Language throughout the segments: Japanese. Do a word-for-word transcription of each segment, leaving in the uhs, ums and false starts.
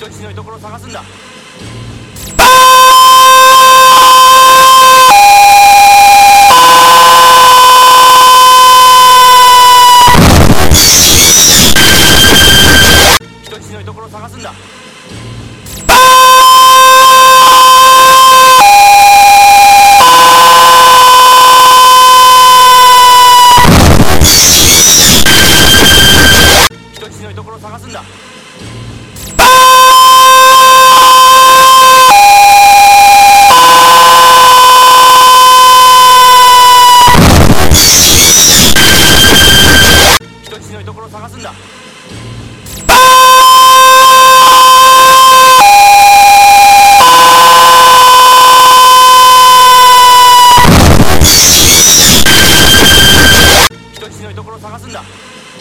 人質の居所を探すんだ。人質の居所を探すんだ。人質の居所を探すんだ。人質の居所を探すんだ。人質の居所を探すんだ。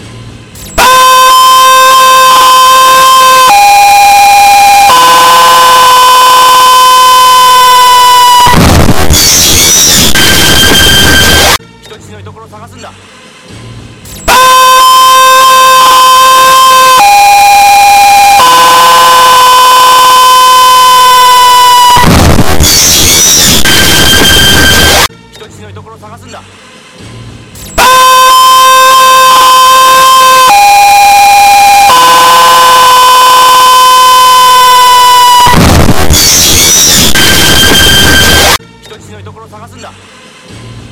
人質の居所を探すんだ。人質の居所を探すんだ。人質の居所を探すんだ。